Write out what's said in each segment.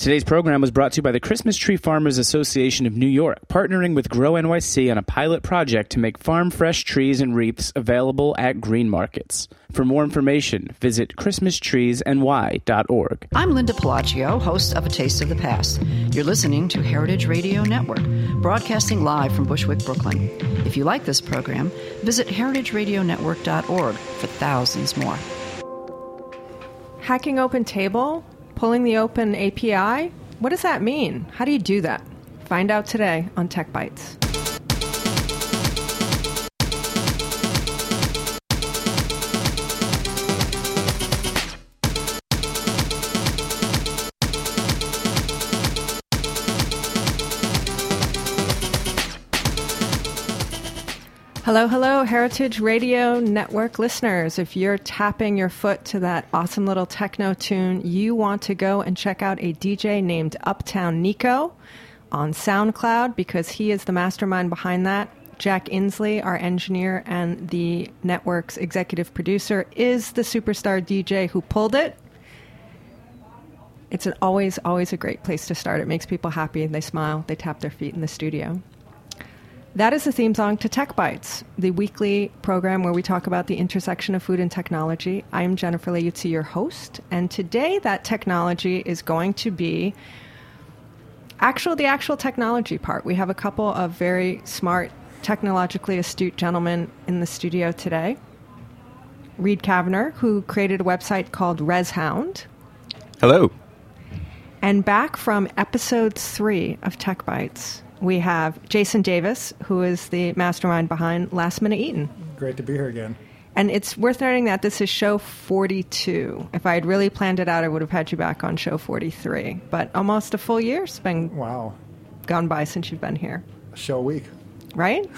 Today's program was brought to you by the Christmas Tree Farmers Association of New York, partnering with Grow NYC on a pilot project to make farm-fresh trees and wreaths available at green markets. For more information, visit christmastreesny.org. I'm Linda Pelaccio, host of A Taste of the Past. You're listening to Heritage Radio Network, broadcasting live from Bushwick, Brooklyn. If you like this program, visit heritageradionetwork.org for thousands more. Hacking open table? Pulling the open API? What does that mean? How do you do that? Find out today on Tech Bytes. Hello, hello, Heritage Radio Network listeners. If you're tapping your foot to that awesome little techno tune, you want to go and check out a DJ named Uptown Nico on SoundCloud because he is the mastermind behind that. Jack Inslee, our engineer and the network's executive producer, is the superstar DJ who pulled it. It's always a great place to start. It makes people happy. They smile. They tap their feet in the studio. That is the theme song to Tech Bytes, the weekly program where we talk about the intersection of food and technology. I am Jennifer Leuzzi, your host, and today that technology is going to be the actual technology part. We have a couple of very smart, technologically astute gentlemen in the studio today. Reed Kavanagh, who created a website called ResHound. Hello. And back from episode 3 of Tech Bytes, we have Jason Davis, who is the mastermind behind Last Minute Eaten. Great to be here again. And it's worth noting that this is show 42. If I had really planned it out, I would have had you back on show 43. But almost a full year's been gone by since you've been here. A show a week. Right?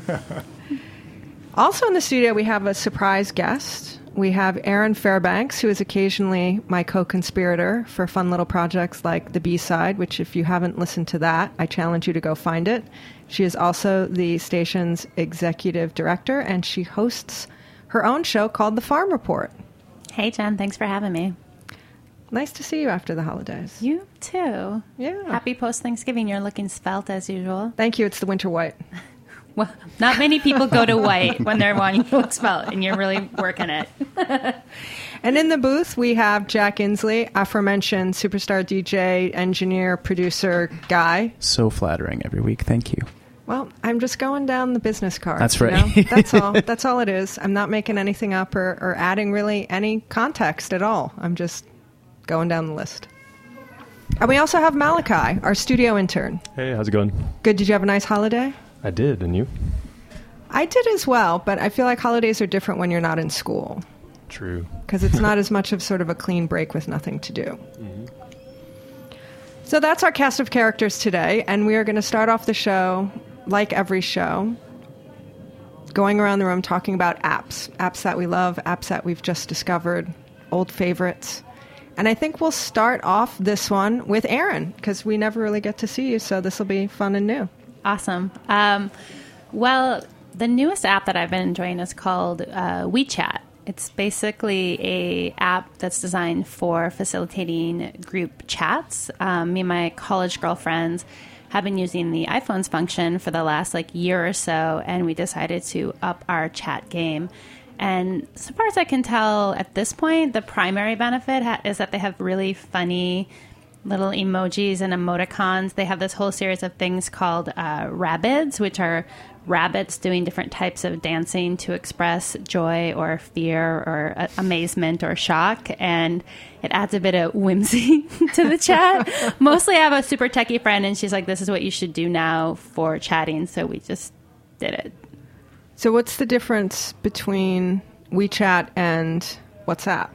Also in the studio, we have a surprise guest. We have Erin Fairbanks, who is occasionally my co-conspirator for fun little projects like The B-Side, which if you haven't listened to that, I challenge you to go find it. She is also the station's executive director, and she hosts her own show called The Farm Report. Hey, Jen. Thanks for having me. Nice to see you after the holidays. You too. Yeah. Happy post-Thanksgiving. You're looking svelte as usual. Thank you. It's the winter white. Well, not many people go to white when they're wanting to look svelte, and you're really working it. And in the booth, we have Jack Inslee, aforementioned superstar DJ, engineer, producer, guy. So flattering every week. Thank you. Well, I'm just going down the business card. That's right. You know? That's all. That's all it is. I'm not making anything up or adding really any context at all. I'm just going down the list. And we also have Malachi, our studio intern. Hey, how's it going? Good. Did you have a nice holiday? I did, and you? I did as well, but I feel like holidays are different when you're not in school. True. Because it's not as much of sort of a clean break with nothing to do. Mm-hmm. So that's our cast of characters today, and we are going to start off the show, like every show, going around the room talking about apps. Apps that we love, apps that we've just discovered, old favorites. And I think we'll start off this one with Erin, because we never really get to see you, so this will be fun and new. Awesome. Well, the newest app that I've been enjoying is called WeChat. It's basically a app that's designed for facilitating group chats. Me and my college girlfriends have been using the iPhone's function for the last year or so, and we decided to up our chat game. And so far as I can tell at this point, the primary benefit is that they have really funny little emojis and emoticons. They have this whole series of things called Rabbids, which are rabbits doing different types of dancing to express joy or fear or amazement or shock. And it adds a bit of whimsy to the chat. Mostly I have a super techie friend, and she's like, this is what you should do now for chatting. So we just did it. So what's the difference between WeChat and WhatsApp?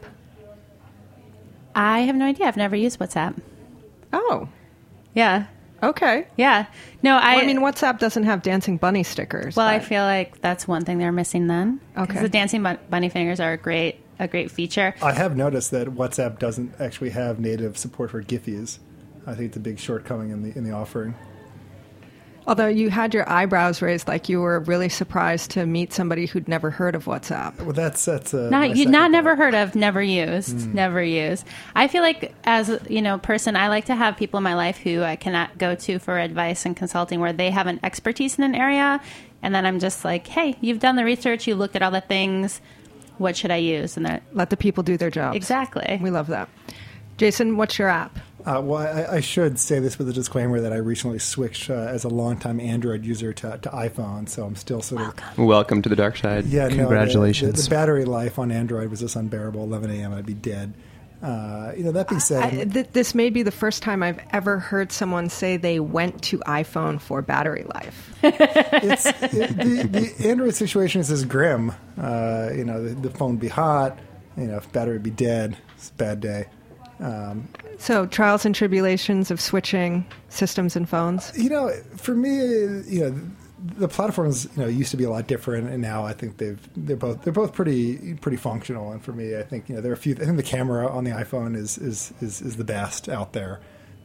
I have no idea. I've never used WhatsApp. Oh. Yeah. Okay. Yeah. No, I mean, WhatsApp doesn't have dancing bunny stickers. Well, I feel like that's one thing they're missing then. Okay. The dancing bunny fingers are a great feature. I have noticed that WhatsApp doesn't actually have native support for Giphies. I think it's a big shortcoming in the offering. Although you had your eyebrows raised like you were really surprised to meet somebody who'd never heard of WhatsApp. Well, that's never heard of, never used, never used. I feel like as person, I like to have people in my life who I cannot go to for advice and consulting where they have an expertise in an area, and then I'm just like, hey, you've done the research, you looked at all the things, what should I use? And let the people do their jobs. Exactly. We love that. Jason, what's your app? Well, I should say this with a disclaimer that I recently switched as a longtime Android user to iPhone, so I'm still sort of... Welcome to the dark side. Yeah, congratulations. No, the battery life on Android was just unbearable. 11 a.m. I'd be dead. That being said... This may be the first time I've ever heard someone say they went to iPhone for battery life. The Android situation is just grim. The phone would be hot. If battery would be dead, it's a bad day. So trials and tribulations of switching systems and phones? For me, the platforms used to be a lot different, and now I think they're both pretty functional. And for me, I think there are a few. I think the camera on the iPhone is the best out there.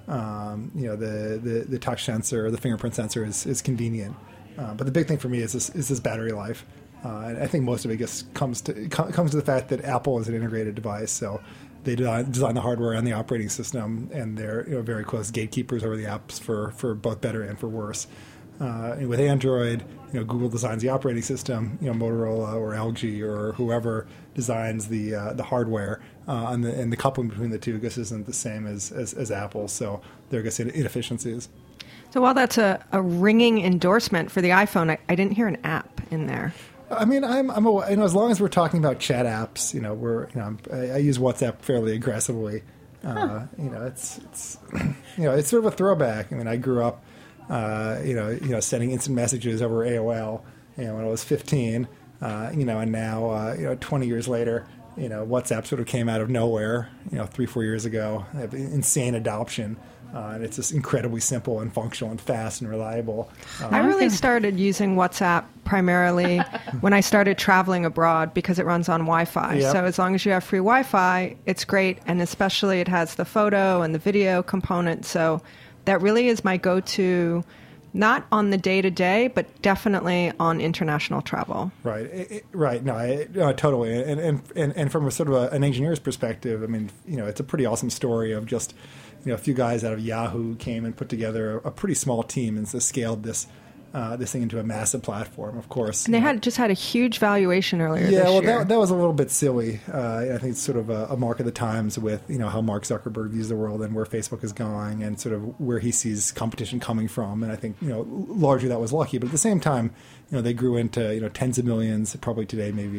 The touch sensor, the fingerprint sensor is convenient, but the big thing for me is this battery life. And I think most of it just comes to the fact that Apple is an integrated device, so they design the hardware and the operating system, and they're very close gatekeepers over the apps for both better and for worse. And with Android, Google designs the operating system, Motorola or LG or whoever designs the hardware, and the coupling between the two, I guess, isn't the same as Apple. So there are, I guess, inefficiencies. So while that's a ringing endorsement for the iPhone, I didn't hear an app in there. I mean, as long as we're talking about chat apps, I use WhatsApp fairly aggressively. It's it's sort of a throwback. I mean, I grew up, sending instant messages over AOL, when I was 15, and now, 20 years later, WhatsApp sort of came out of nowhere, 3-4 years ago. They have insane adoption. And it's just incredibly simple and functional and fast and reliable. I really started using WhatsApp primarily when I started traveling abroad because it runs on Wi-Fi. Yep. So as long as you have free Wi-Fi, it's great. And especially it has the photo and the video component. So that really is my go-to, not on the day-to-day, but definitely on international travel. Right. Right. No, totally. And from a sort of an engineer's perspective, I mean, it's a pretty awesome story of just... a few guys out of Yahoo came and put together a pretty small team and so scaled this thing into a massive platform, of course. And they had a huge valuation earlier this year. Yeah, that was a little bit silly. I think it's sort of a mark of the times with, how Mark Zuckerberg views the world and where Facebook is going and sort of where he sees competition coming from. And I think, largely that was lucky. But at the same time, they grew into, tens of millions, probably today maybe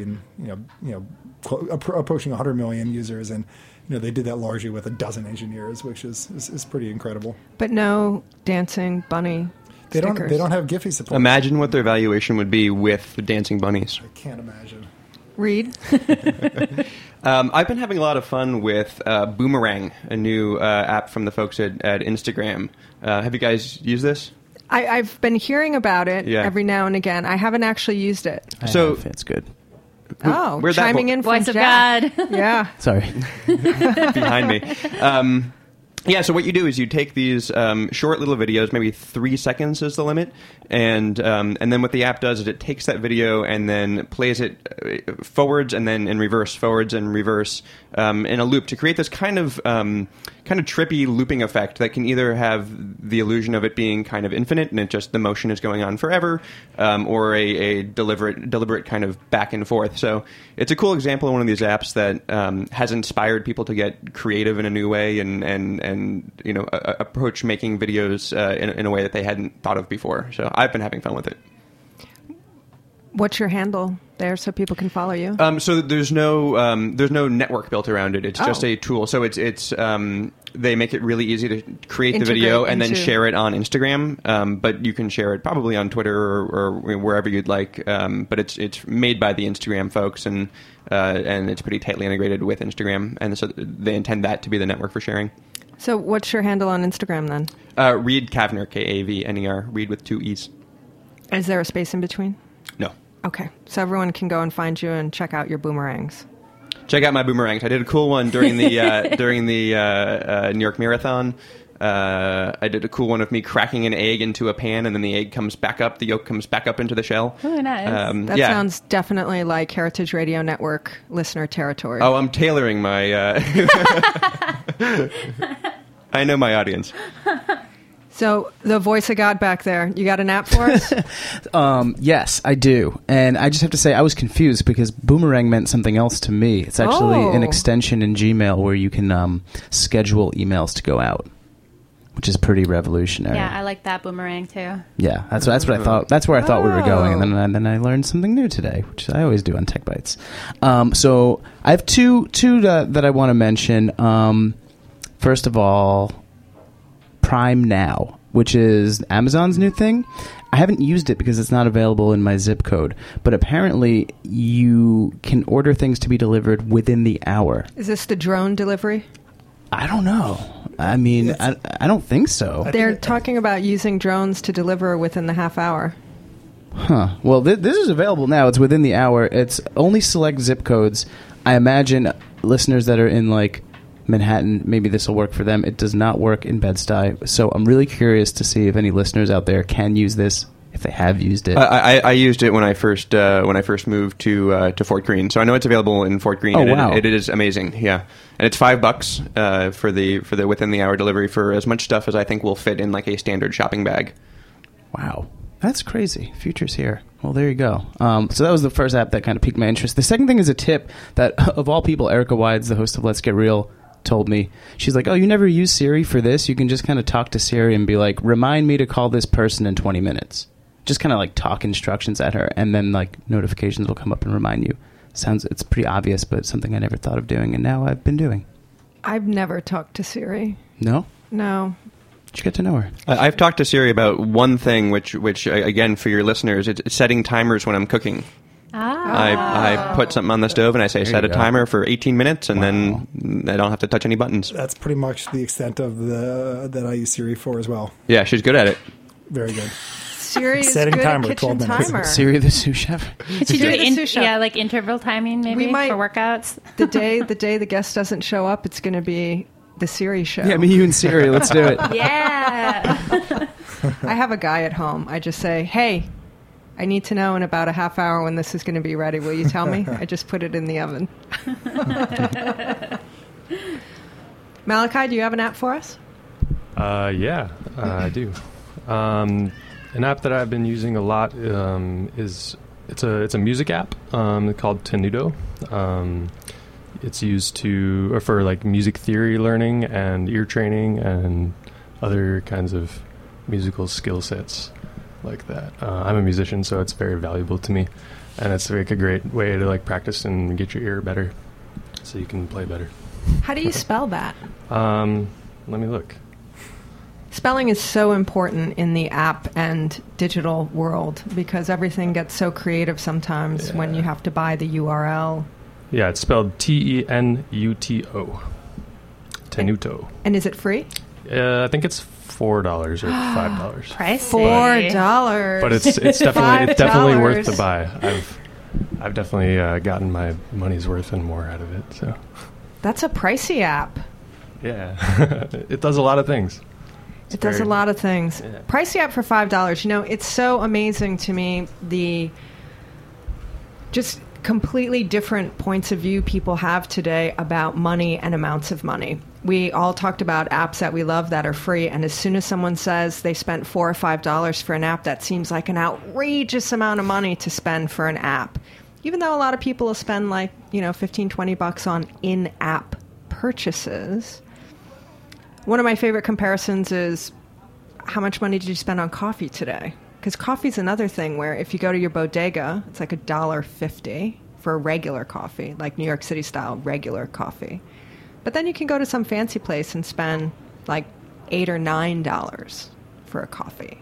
approaching 100 million users. And they did that largely with a dozen engineers, which is pretty incredible. But no dancing bunny stickers. They don't have Giphy support. Imagine what their valuation would be with the dancing bunnies. I can't imagine. Reed? I've been having a lot of fun with Boomerang, a new app from the folks at Instagram. Have you guys used this? I've been hearing about it every now and again. I haven't actually used it. It's good. Chiming in from Voice of Jack. God. Yeah. Sorry. Behind me. So what you do is you take these short little videos, maybe 3 seconds is the limit, and then what the app does is it takes that video and then plays it forwards and then in reverse, forwards and reverse in a loop to create this kind of trippy looping effect that can either have the illusion of it being kind of infinite and the motion is going on forever, or a deliberate kind of back and forth. So it's a cool example of one of these apps that has inspired people to get creative in a new way and approach making videos in a way that they hadn't thought of before. So I've been having fun with it. What's your handle there so people can follow you? So there's no network built around it. It's just a tool. So it's they make it really easy to create the video and then share it on Instagram. But you can share it probably on Twitter or wherever you'd like. But it's made by the Instagram folks and it's pretty tightly integrated with Instagram. And so they intend that to be the network for sharing. So what's your handle on Instagram then? Reed Kavner, Kavner, Reed with 2 E's. Is there a space in between? No. Okay. So everyone can go and find you and check out your boomerangs. Check out my boomerangs. I did a cool one during the New York Marathon. I did a cool one of me cracking an egg into a pan, and then the egg comes back up, the yolk comes back up into the shell. Oh, nice. That sounds definitely like Heritage Radio Network listener territory. Oh, I'm tailoring my... I know my audience. So, the voice of God back there, you got an app for us? Yes, I do. And I just have to say I was confused because Boomerang meant something else to me. It's actually an extension in Gmail where you can schedule emails to go out, which is pretty revolutionary. Yeah, I like that Boomerang too. Yeah, that's what I thought. That's where I thought we were going, and then I learned something new today, which I always do on Tech Bites. So I have two that I want to mention. First of all, Prime Now, which is Amazon's new thing. I haven't used it because it's not available in my zip code, but apparently you can order things to be delivered within the hour. Is this the drone delivery? I don't know. I mean, I don't think so. They're talking about using drones to deliver within the half hour. Huh. Well, this is available now. It's within the hour. It's only select zip codes. I imagine listeners that are in, like, Manhattan, maybe this will work for them. It does not work in Bed-Stuy. So I'm really curious to see if any listeners out there can use this, if they have used it. I used it when I first moved to Fort Greene, so I know it's available in Fort Greene. Oh, and wow. It is amazing, yeah. And it's $5 for the within the hour delivery for as much stuff as I think will fit in like a standard shopping bag. Wow. That's crazy. Future's here. Well, there you go. So that was the first app that kind of piqued my interest. The second thing is a tip that, of all people, Erica Wides, the host of Let's Get Real, told me. She's like, oh, you never use Siri for this? You can just kind of talk to Siri and be like, remind me to call this person in 20 minutes. Just kind of like talk instructions at her, and then like notifications will come up and remind you. It's pretty obvious, but something I never thought of doing, and now I've been doing. I've never talked to Siri. No? No. Did you get to know her? I've talked to Siri about one thing, which again, for your listeners, it's setting timers when I'm cooking. I put something on the stove and I say set a timer for 18 minutes, and then I don't have to touch any buttons. That's pretty much the extent of that I use Siri for as well. Yeah, she's good at it. Very good. Siri is Setting good timer, at kitchen 12 minutes. timer. Siri the sous chef? Could you do sous chef. like interval timing maybe We might- for workouts? The day the guest doesn't show up, it's going to be the Siri show. Yeah, me, you, and Siri. Let's do it. Yeah. I have a guy at home. I just say, hey, I need to know in about a half hour when this is going to be ready. Will you tell me? I just put it in the oven. Malachi, do you have an app for us? Yeah, I do. An app that I've been using a lot is it's a music app called Tenuto. It's used for like music theory learning and ear training and other kinds of musical skill sets like that. I'm a musician, so it's very valuable to me, and it's like a great way to like practice and get your ear better, so you can play better. How do you spell that? Let me look. Spelling is so important in the app and digital world because everything gets so creative sometimes when you have to buy the URL. Yeah, it's spelled Tenuto. Tenuto. And is it free? I think it's $4 or $5. Pricey. $4. But it's definitely $5. worth the buy. I've definitely gotten my money's worth and more out of it. So That's a pricey app. yeah, it does a lot of things. It does a lot of things. Yeah. Pricey app for $5. You know, it's so amazing to me the just completely different points of view people have today about money and amounts of money. We all talked about apps that we love that are free, and as soon as someone says they spent $4 or $5 for an app, that seems like an outrageous amount of money to spend for an app. Even though a lot of people will spend like, $15, $20 on in-app purchases. One of my favorite comparisons is how much money did you spend on coffee today? Because coffee's another thing where if you go to your bodega, it's like $1.50 for a regular coffee, like New York City style regular coffee. But then you can go to some fancy place and spend like $8 or $9 for a coffee.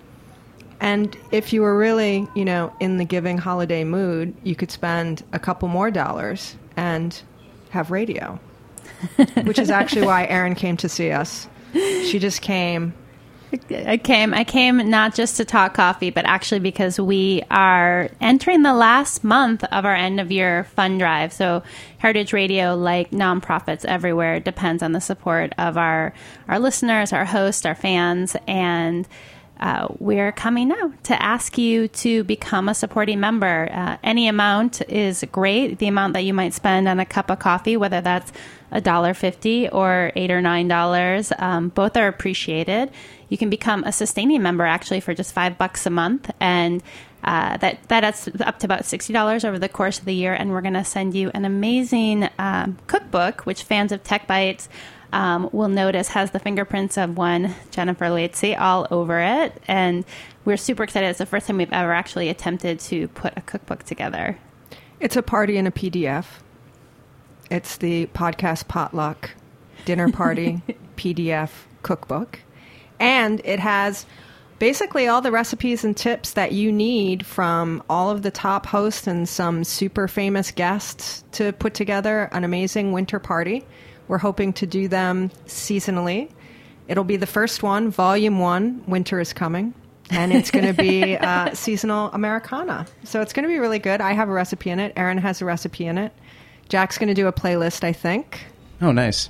And if you were really, in the giving holiday mood, you could spend a couple more dollars and have radio. Which is actually why Erin came to see us. She just came I came not just to talk coffee, but actually because we are entering the last month of our end of year fund drive. So Heritage Radio, like nonprofits everywhere, depends on the support of our listeners, our hosts, our fans, and we're coming now to ask you to become a supporting member. Any amount is great. The amount that you might spend on a cup of coffee, whether that's $1.50 or $8 or $9, both are appreciated. You can become a sustaining member actually for just $5 a month, and that adds up to about $60 over the course of the year. And we're going to send you an amazing cookbook, which fans of Tech Bites will notice has the fingerprints of one Jennifer Lacy all over it. And we're super excited. It's the first time we've ever actually attempted to put a cookbook together. It's a party in a PDF. It's the podcast potluck dinner party PDF cookbook. And it has basically all the recipes and tips that you need from all of the top hosts and some super famous guests to put together an amazing winter party. We're hoping to do them seasonally. It'll be the first one, Volume 1, Winter is Coming. And it's going to be seasonal Americana. So it's going to be really good. I have a recipe in it. Erin has a recipe in it. Jack's going to do a playlist, I think. Oh, nice.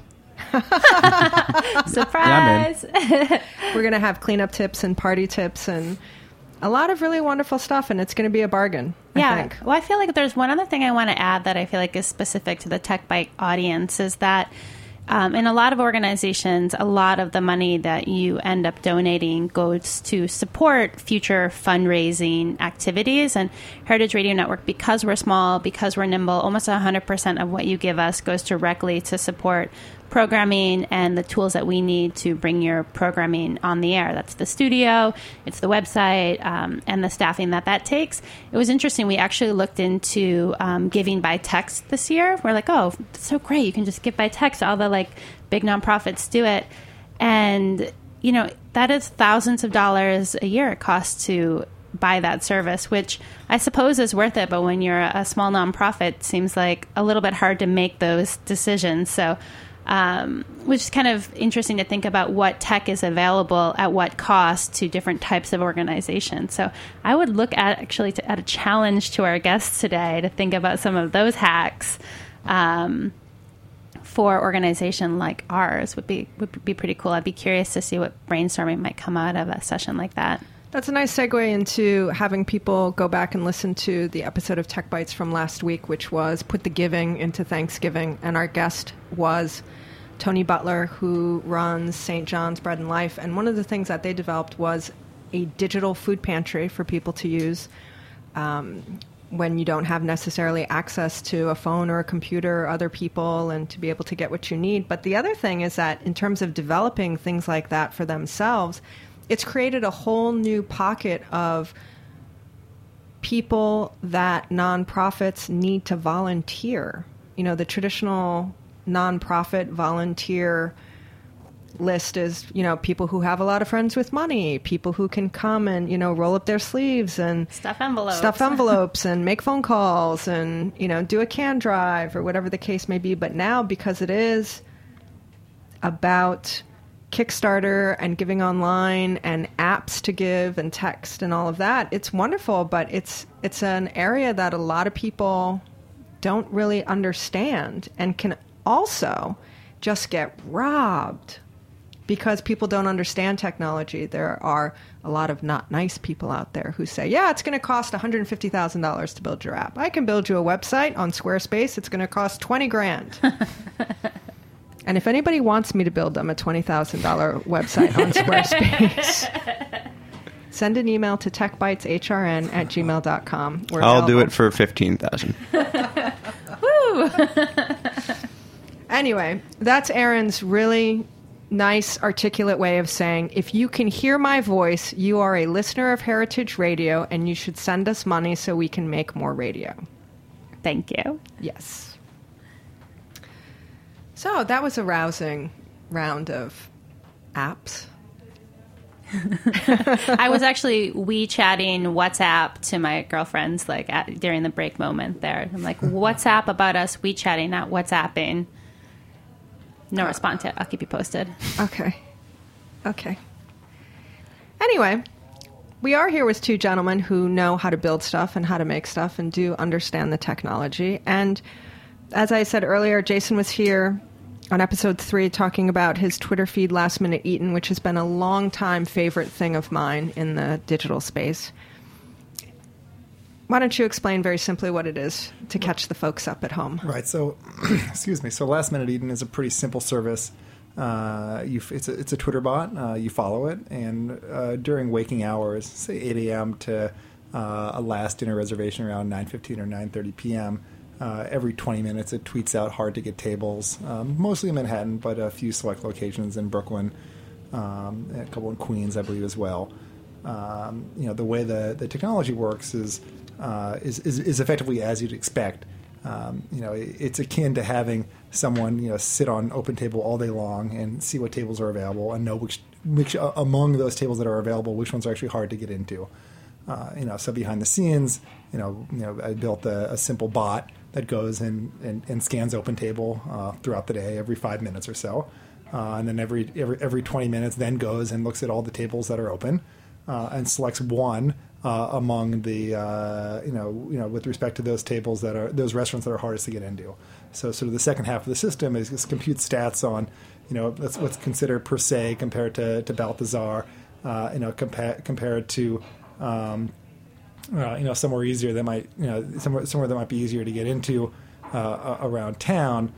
Surprise! Yeah, We're going to have cleanup tips and party tips and a lot of really wonderful stuff, and it's going to be a bargain, I think. Well, I feel like there's one other thing I want to add that I feel like is specific to the Tech Bite audience is that in a lot of organizations, a lot of the money that you end up donating goes to support future fundraising activities. And Heritage Radio Network, because we're small, because we're nimble, almost 100% of what you give us goes directly to support programming and the tools that we need to bring your programming on the air. That's the studio, it's the website, and the staffing that takes. It was interesting. We actually looked into giving by text this year. We're like, oh, it's so great. You can just give by text. All the big nonprofits do it. And, that is thousands of dollars a year it costs to buy that service, which I suppose is worth it. But when you're a small nonprofit, it seems like a little bit hard to make those decisions. So which is kind of interesting to think about what tech is available at what cost to different types of organizations. So I would look at at a challenge to our guests today to think about some of those hacks for organization like ours would be pretty cool. I'd be curious to see what brainstorming might come out of a session like that. That's a nice segue into having people go back and listen to the episode of Tech Bites from last week, which was Put the Giving into Thanksgiving. And our guest was Tony Butler, who runs St. John's Bread and Life. And one of the things that they developed was a digital food pantry for people to use when you don't have necessarily access to a phone or a computer or other people, and to be able to get what you need. But the other thing is that in terms of developing things like that for themselves, it's created a whole new pocket of people that nonprofits need to volunteer. The traditional nonprofit volunteer list is, people who have a lot of friends with money, people who can come and, roll up their sleeves and stuff envelopes and make phone calls and, do a can drive or whatever the case may be. But now, because it is about Kickstarter and giving online and apps to give and text and all of that, it's wonderful, but it's an area that a lot of people don't really understand and can also just get robbed because people don't understand technology. There are a lot of not nice people out there who say, yeah, it's going to cost $150,000 to build your app. I can build you a website on Squarespace. It's going to cost $20,000. And if anybody wants me to build them a $20,000 website on Squarespace, send an email to techbiteshrn@gmail.com. I'll do it for $15,000. Woo! Anyway, that's Erin's really nice, articulate way of saying, if you can hear my voice, you are a listener of Heritage Radio, and you should send us money so we can make more radio. Thank you. Yes. So that was a rousing round of apps. I was actually WeChatting WhatsApp to my girlfriends during the break moment there. I'm like, WhatsApp about us WeChatting, not WhatsApping. No response yet. I'll keep you posted. Okay. anyway, we are here with two gentlemen who know how to build stuff and how to make stuff and do understand the technology. And as I said earlier, Jason was here on episode 3 talking about his Twitter feed, Last Minute Eaten, which has been a long-time favorite thing of mine in the digital space. Why don't you explain very simply what it is to catch the folks up at home? Right. So, excuse me. So, Last Minute Eaten is a pretty simple service. It's a Twitter bot. You follow it, and during waking hours, say 8 a.m. to a last dinner reservation around 9:15 or 9:30 p.m., every 20 minutes it tweets out hard-to-get tables, mostly in Manhattan, but a few select locations in Brooklyn, a couple in Queens, I believe, as well. The way the technology works is effectively as you'd expect. It's akin to having someone sit on OpenTable all day long and see what tables are available and know which among those tables that are available, which ones are actually hard to get into. So behind the scenes, I built a simple bot that goes and scans OpenTable throughout the day, every 5 minutes or so, and then every 20 minutes, then goes and looks at all the tables that are open and selects one among the with respect to those tables that are those restaurants that are hardest to get into. So sort of the second half of the system is compute stats on let's consider per se compared to Balthazar, compared to somewhere easier that might somewhere that might be easier to get into around town.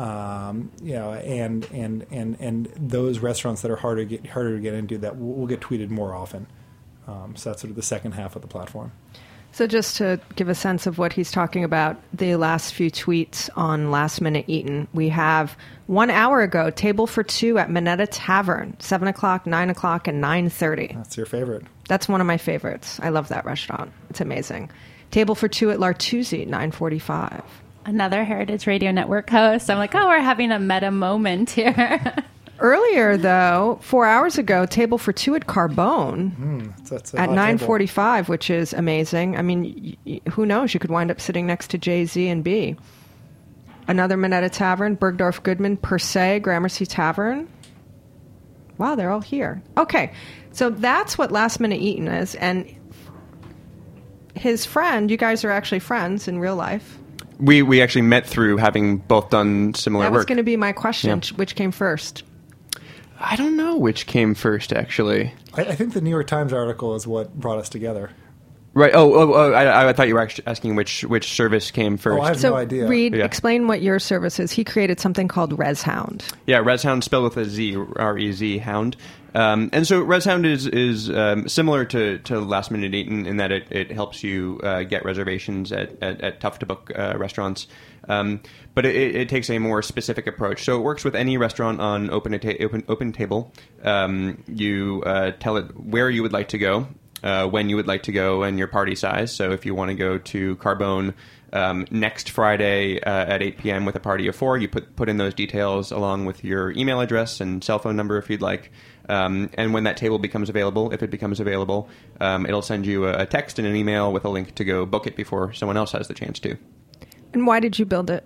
And those restaurants that are harder to get into that will get tweeted more often. So that's sort of the second half of the platform. So just to give a sense of what he's talking about, the last few tweets on Last Minute Eaten, we have 1 hour ago, table for 2 at Minetta Tavern, 7 o'clock, 9 o'clock, and 9:30. That's your favorite. That's one of my favorites. I love that restaurant. It's amazing. Table for 2 at L'Artusi, 9:45. Another Heritage Radio Network host. I'm like, we're having a meta moment here. Earlier, though, 4 hours ago, table for 2 at Carbone at 9:45, which is amazing. I mean, who knows? You could wind up sitting next to Jay-Z and B. Another Minetta Tavern, Bergdorf Goodman, Per Se, Gramercy Tavern. Wow, they're all here. Okay, so that's what Last Minute Eaten is. And his friend, you guys are actually friends in real life. We actually met through having both done similar work. That was going to be my question. Yeah. Which came first? I don't know which came first, actually. I think the New York Times article is what brought us together. Right. I thought you were actually asking which service came first. Oh, I have no idea. Reed, explain what your service is. He created something called ResHound. Yeah, ResHound spelled with a Z, R-E-Z, hound. And so ResHound is similar to Last Minute Eaten in that it helps you get reservations at tough-to-book restaurants. But it takes a more specific approach. So it works with any restaurant on OpenTable. You tell it where you would like to go, when you would like to go, and your party size. So if you want to go to Carbone next Friday at 8 p.m. with a party of 4, you put in those details along with your email address and cell phone number if you'd like. And when that table becomes available, if it becomes available, it'll send you a text and an email with a link to go book it before someone else has the chance to. And why did you build it?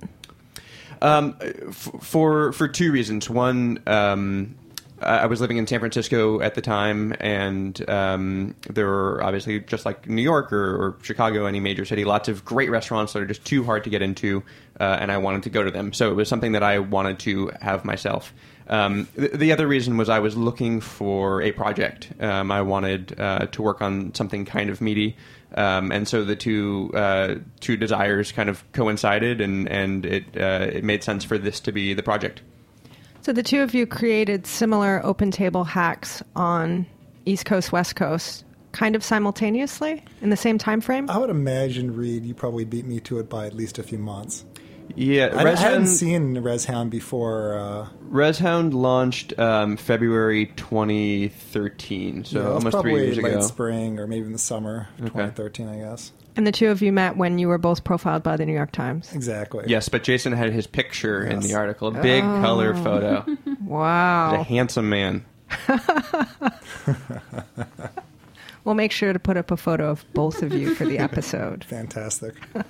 For 2 reasons. One, I was living in San Francisco at the time, and there were obviously, just like New York or Chicago, any major city, lots of great restaurants that are just too hard to get into, and I wanted to go to them. So it was something that I wanted to have myself. The other reason was I was looking for a project. I wanted to work on something kind of meaty. And so the two desires kind of coincided, and it made sense for this to be the project. So the two of you created similar OpenTable hacks on East Coast, West Coast, kind of simultaneously in the same time frame? I would imagine, Reed, you probably beat me to it by at least a few months. Yeah, I hadn't seen ResHound before. ResHound launched February 2013, so almost 3 years ago. Probably late spring or maybe in the summer of 2013, I guess. And the two of you met when you were both profiled by the New York Times. Exactly. Yes, but Jason had his picture in the article, a big color photo. Wow. He's a handsome man. We'll make sure to put up a photo of both of you for the episode. Fantastic.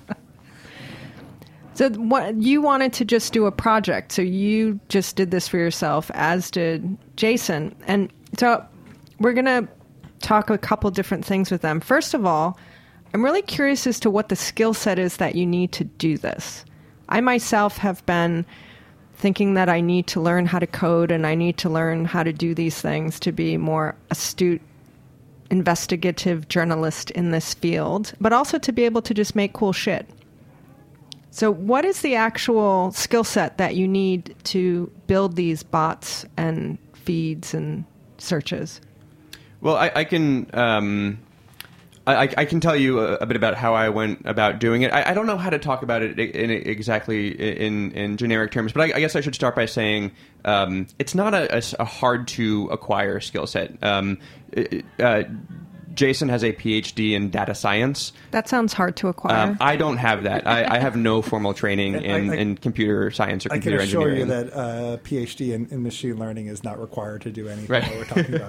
So you wanted to just do a project, so you just did this for yourself, as did Jason. And so we're going to talk a couple different things with them. First of all, I'm really curious as to what the skill set is that you need to do this. I myself have been thinking that I need to learn how to code and I need to learn how to do these things to be more astute, investigative journalist in this field, but also to be able to just make cool shit. So what is the actual skill set that you need to build these bots and feeds and searches? Well, I can I can tell you a bit about how I went about doing it. I don't know how to talk about it exactly in generic terms, but I guess I should start by saying it's not a hard to acquire skill set. Jason has a PhD in data science. That sounds hard to acquire. I don't have that. I have no formal training in computer science or computer engineering. I can assure you that a PhD in machine learning is not required to do anything that we're talking about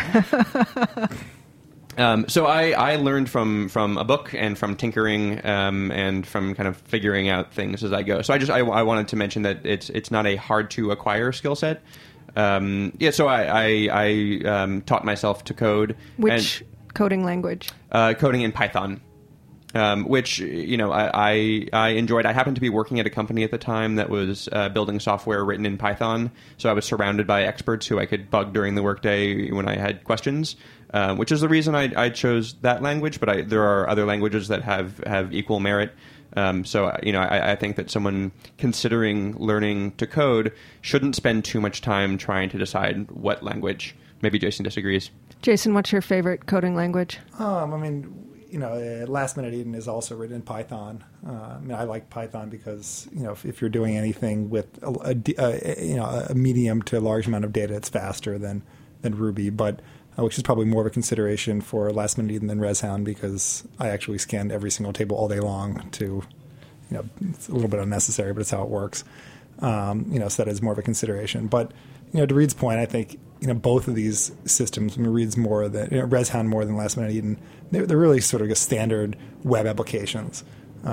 here. So I learned from a book and from tinkering and from kind of figuring out things as I go. So I wanted to mention that it's not a hard to acquire skill set. So I taught myself to code. Which coding language? Coding in Python, which I enjoyed. I happened to be working at a company at the time that was building software written in Python, so I was surrounded by experts who I could bug during the workday when I had questions, which is the reason I chose that language. But there are other languages that have equal merit. So I think that someone considering learning to code shouldn't spend too much time trying to decide what language. Maybe Jason disagrees. Jason, what's your favorite coding language? Last Minute Eden is also written in Python. I like Python because if you're doing anything with a medium to large amount of data, it's faster than Ruby, but which is probably more of a consideration for Last Minute Eden than ResHound because I actually scanned every single table all day long to, it's a little bit unnecessary, but it's how it works. So that is more of a consideration. But to Reed's point, I think both of these systems, Reed's more than ResHound more than Last Minute Eden. They're really sort of standard web applications.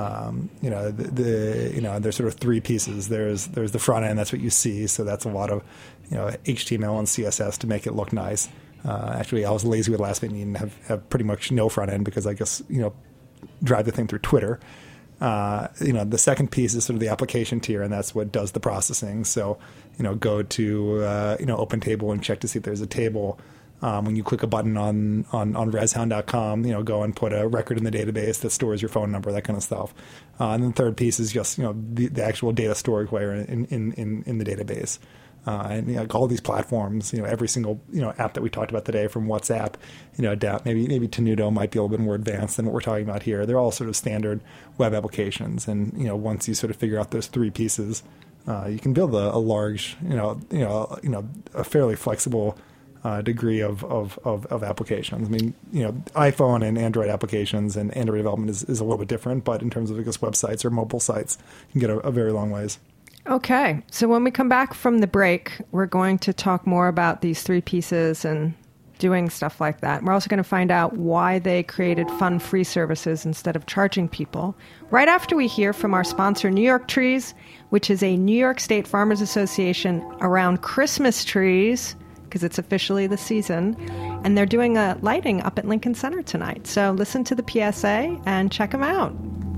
There's sort of three pieces. There's the front end. That's what you see. So that's a lot of HTML and CSS to make it look nice. Actually, I was lazy with Last Minute Eden and have pretty much no front end because I guess drive the thing through Twitter. The second piece is sort of the application tier, and that's what does the processing. So, go to OpenTable and check to see if there's a table. When you click a button on reshound.com, go and put a record in the database that stores your phone number, that kind of stuff. And then the third piece is just the actual data storage layer in the database. And all these platforms, every single app that we talked about today, from WhatsApp, down, maybe Tenuto might be a little bit more advanced than what we're talking about here. They're all sort of standard web applications, and once you sort of figure out those three pieces, you can build a large, a fairly flexible degree of applications. I mean, iPhone and Android applications and Android development is a little bit different, but in terms of websites or mobile sites, you can get a very long ways. Okay, so when we come back from the break, we're going to talk more about these three pieces and doing stuff like that. We're also going to find out why they created fun free services instead of charging people. Right after we hear from our sponsor, New York Trees, which is a New York State Farmers Association around Christmas trees, because it's officially the season, and they're doing a lighting up at Lincoln Center tonight. So listen to the PSA and check them out.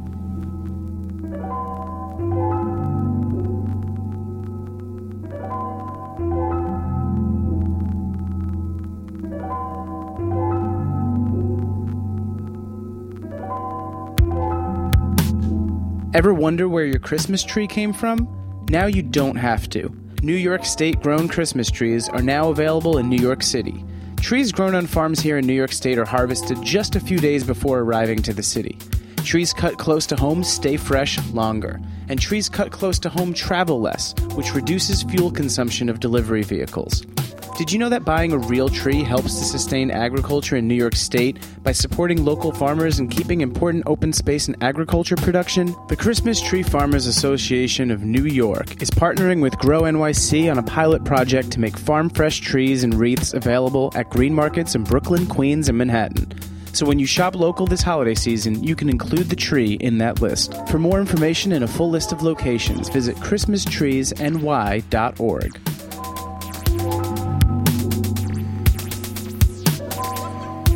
Ever wonder where your Christmas tree came from? Now you don't have to. New York State-grown Christmas trees are now available in New York City. Trees grown on farms here in New York State are harvested just a few days before arriving to the city. Trees cut close to home stay fresh longer, and trees cut close to home travel less, which reduces fuel consumption of delivery vehicles. Did you know that buying a real tree helps to sustain agriculture in New York State by supporting local farmers and keeping important open space and agriculture production? The Christmas Tree Farmers Association of New York is partnering with Grow NYC on a pilot project to make farm-fresh trees and wreaths available at green markets in Brooklyn, Queens, and Manhattan. So when you shop local this holiday season, you can include the tree in that list. For more information and a full list of locations, visit christmastreesny.org.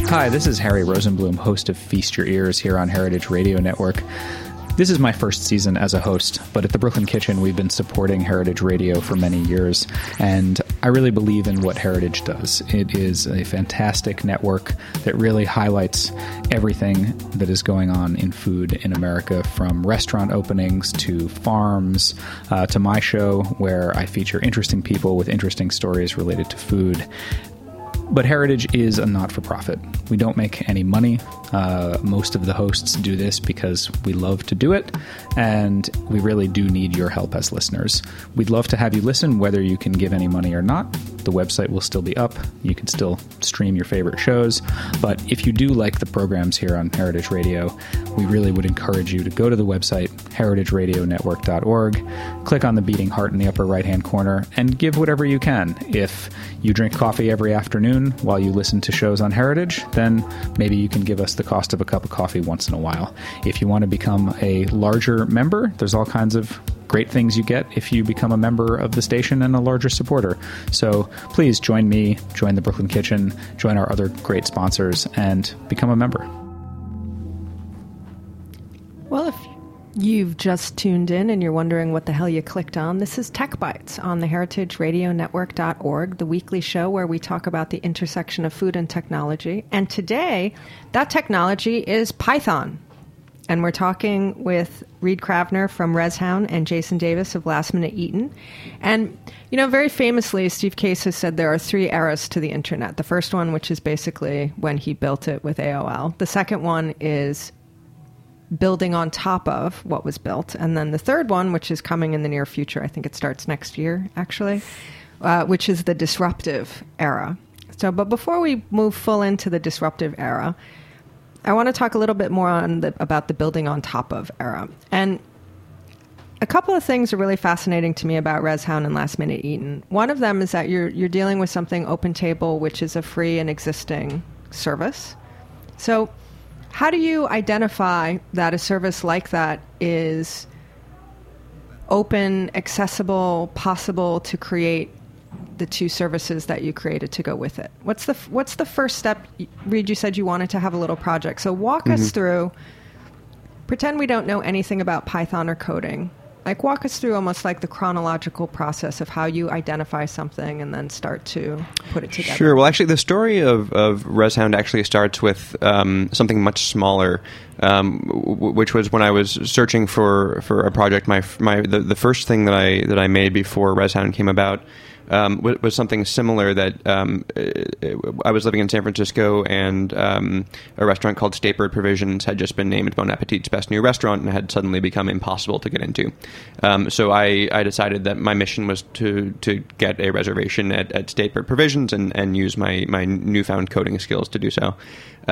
Hi, this is Harry Rosenblum, host of Feast Your Ears here on Heritage Radio Network. This is my first season as a host, but at the Brooklyn Kitchen, we've been supporting Heritage Radio for many years, and I really believe in what Heritage does. It is a fantastic network that really highlights everything that is going on in food in America, from restaurant openings to farms, to my show, where I feature interesting people with interesting stories related to food. But Heritage is a not-for-profit. We don't make any money. Most of the hosts do this because we love to do it, and we really do need your help as listeners. We'd love to have you listen, whether you can give any money or not. The website will still be up. You can still stream your favorite shows. But if you do like the programs here on Heritage Radio, we really would encourage you to go to the website, heritageradionetwork.org, click on the beating heart in the upper right-hand corner, and give whatever you can. If you drink coffee every afternoon while you listen to shows on Heritage, then maybe you can give us the cost of a cup of coffee once in a while. If you want to become a larger member, there's all kinds of great things you get if you become a member of the station and a larger supporter. So please join me, join the Brooklyn Kitchen, join our other great sponsors, and become a member. Well, if you've just tuned in and you're wondering what the hell you clicked on, this is Tech Bites on the heritageradionetwork.org, the weekly show where we talk about the intersection of food and technology. And today, that technology is Python. And we're talking with Reed Cravner from ResHound and Jason Davis of Last Minute Eaten. And, you know, very famously, Steve Case has said there are 3 eras to the internet. The first one, which is basically when he built it with AOL. The second one is building on top of what was built. And then the third one, which is coming in the near future, I think it starts next year, actually, which is the disruptive era. So, but before we move full into the disruptive era, I want to talk a little bit more about the building on top of era. And a couple of things are really fascinating to me about ResHound and Last Minute Eaten. One of them is that you're dealing with something OpenTable, which is a free and existing service. So how do you identify that a service like that is open, accessible, possible to create the 2 services that you created to go with it? What's the first step? Reed, you said you wanted to have a little project. So walk us through, pretend we don't know anything about Python or coding. Like, walk us through almost like the chronological process of how you identify something and then start to put it together. Sure. Well, actually, the story of ResHound actually starts with something much smaller, which was when I was searching for a project. The first thing that I made before ResHound came about was something similar. That I was living in San Francisco, and a restaurant called Statebird Provisions had just been named Bon Appetit's best new restaurant and had suddenly become impossible to get into. So I decided that my mission was to get a reservation at Statebird Provisions and use my newfound coding skills to do so.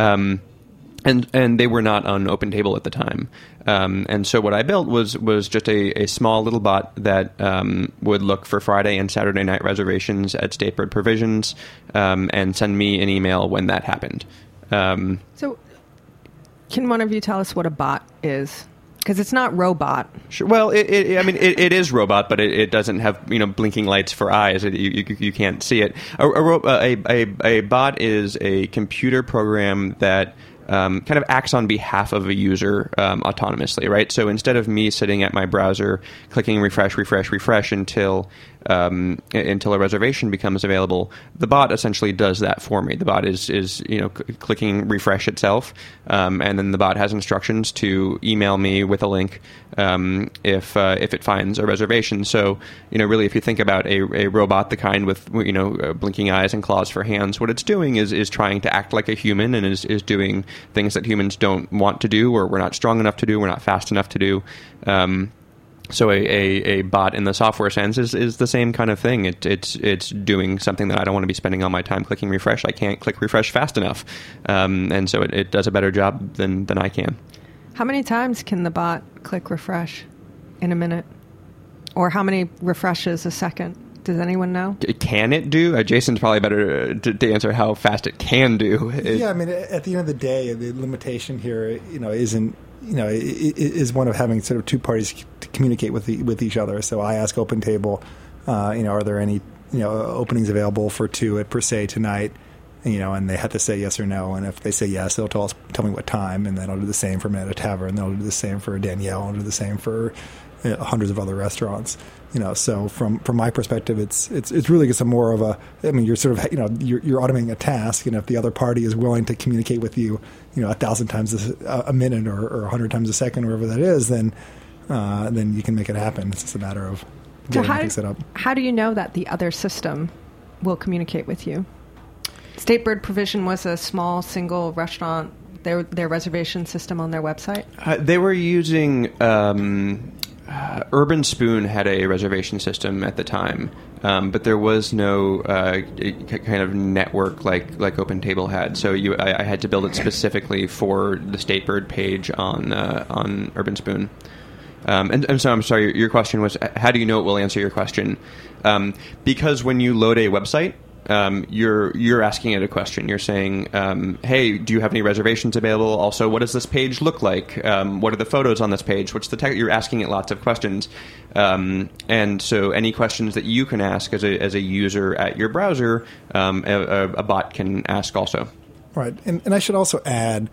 And they were not on OpenTable at the time. And so what I built was just a small little bot that would look for Friday and Saturday night reservations at Statebird Provisions and send me an email when that happened. So can one of you tell us what a bot is? Because it's not robot. Sure. Well, it is robot, but it doesn't have blinking lights for eyes. You can't see it. A bot is a computer program that kind of acts on behalf of a user autonomously, right? So instead of me sitting at my browser clicking refresh until a reservation becomes available, the bot essentially does that for me. The bot is clicking refresh itself, and then the bot has instructions to email me with a link if it finds a reservation. So really, if you think about a robot, the kind with blinking eyes and claws for hands, what it's doing is trying to act like a human and is doing things that humans don't want to do, or we're not strong enough to do, we're not fast enough to do. So a bot in the software sense is the same kind of thing. It's doing something that I don't want to be spending all my time clicking refresh. I can't click refresh fast enough, and so it does a better job than I can. How many times can the bot click refresh in a minute, or how many refreshes a second? Does anyone know? Can it do? Jason's probably better to answer how fast it can do. Yeah, I mean, at the end of the day, the limitation here, isn't. Is one of having sort of 2 parties to communicate with each other. So I ask OpenTable, are there any openings available for 2 at per se tonight? and they have to say yes or no. And if they say yes, they'll tell me what time, and then I'll do the same for Manado Tavern. They'll do the same for Danielle. I'll do the same for hundreds of other restaurants. So from my perspective, it's really just a more of a. I mean, you're sort of you're automating a task, and if the other party is willing to communicate with you, 1,000 times a minute or 100 times a second, wherever that is, then you can make it happen. It's just a matter of getting things set up. How do you know that the other system will communicate with you? Statebird Provision was a small single restaurant. Their reservation system on their website. They were using Urban Spoon had a reservation system at the time, but there was no kind of network like OpenTable had. So I had to build it specifically for the Statebird page on Urban Spoon. And so I'm sorry, your question was, how do you know it will answer your question? Because when you load a website, you're asking it a question. You're saying, hey, do you have any reservations available? Also, what does this page look like? What are the photos on this page? What's the text? You're asking it lots of questions. And so any questions that you can ask as a user at your browser, a bot can ask also. Right. And I should also add,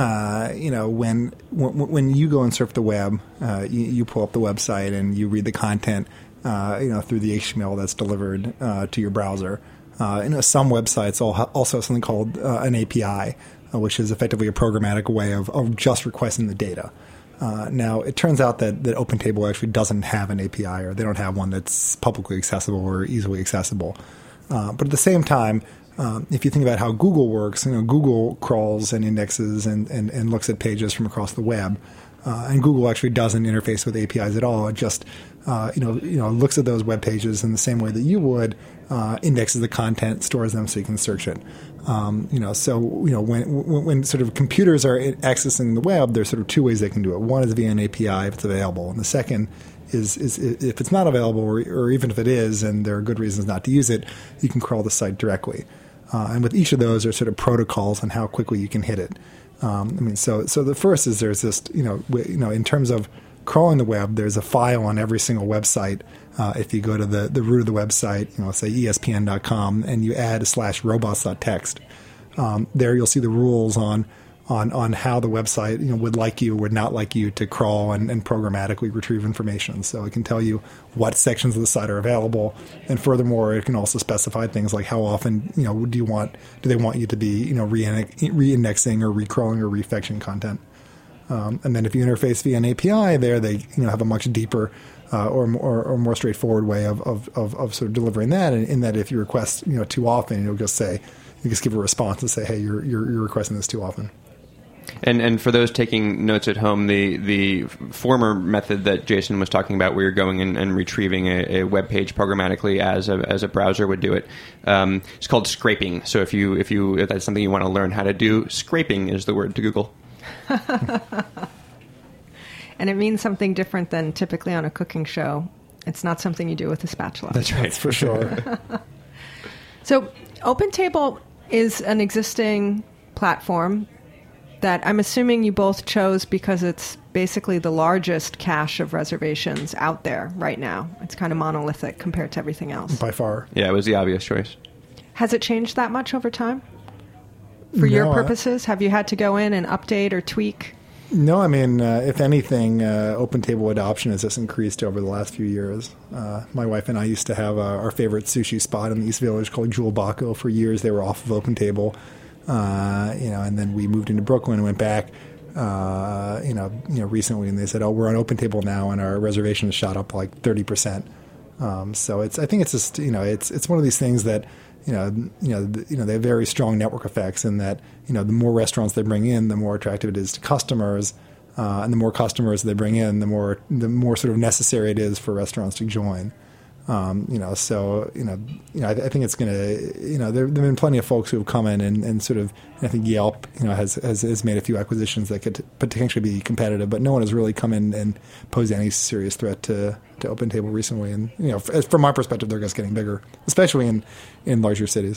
when you go and surf the web, you pull up the website and you read the content, through the HTML that's delivered to your browser. Some websites also have something called an API, which is effectively a programmatic way of just requesting the data. Now, it turns out that OpenTable actually doesn't have an API, or they don't have one that's publicly accessible or easily accessible. But at the same time, if you think about how Google works, Google crawls and indexes and looks at pages from across the web. And Google actually doesn't interface with APIs at all. It just looks at those web pages in the same way that you would, indexes the content, stores them so you can search it. When sort of computers are accessing the web, there's sort of two ways they can do it. One is via an API if it's available, and the second is if it's not available, or even if it is, and there are good reasons not to use it, you can crawl the site directly. And with each of those, there are sort of protocols on how quickly you can hit it. So the first is there's this, in terms of crawling the web, there's a file on every single website. If you go to the root of the website, say ESPN.com, and you add /robots.txt, there you'll see the rules on how the website would like you or would not like you to crawl and programmatically retrieve information. So it can tell you what sections of the site are available, and furthermore, it can also specify things like how often do they want you to be re-indexing or recrawling or refetching content. And then if you interface via an API, there they have a much deeper or more straightforward way of sort of delivering that. And in that, if you request too often, you'll just give a response and say, hey, you're requesting this too often. And for those taking notes at home, the former method that Jason was talking about, where you're going and retrieving a web page programmatically as a browser would do it, it's called scraping. So if that's something you want to learn how to do, scraping is the word to Google. And it means something different than typically on a cooking show. It's not something you do with a spatula. That's right, for sure. So OpenTable is an existing platform that I'm assuming you both chose because it's basically the largest cache of reservations out there right now. It's kind of monolithic compared to everything else. By far. Yeah, it was the obvious choice. Has it changed that much over time? For your purposes? Have you had to go in and update or tweak? No, if anything, OpenTable adoption has just increased over the last few years. My wife and I used to have our favorite sushi spot in the East Village called Jewel Baco. For years, they were off of OpenTable. And then we moved into Brooklyn and went back, recently, and they said, "Oh, we're on OpenTable now, and our reservations shot up like 30%." So I think it's just, it's one of these things that, they have very strong network effects in that, the more restaurants they bring in, the more attractive it is to customers, and the more customers they bring in, the more sort of necessary it is for restaurants to join. I think it's going to, there have been plenty of folks who have come in and sort of, I think Yelp, has made a few acquisitions that could potentially be competitive, but no one has really come in and posed any serious threat to OpenTable recently. And, from my perspective, they're just getting bigger, especially in larger cities.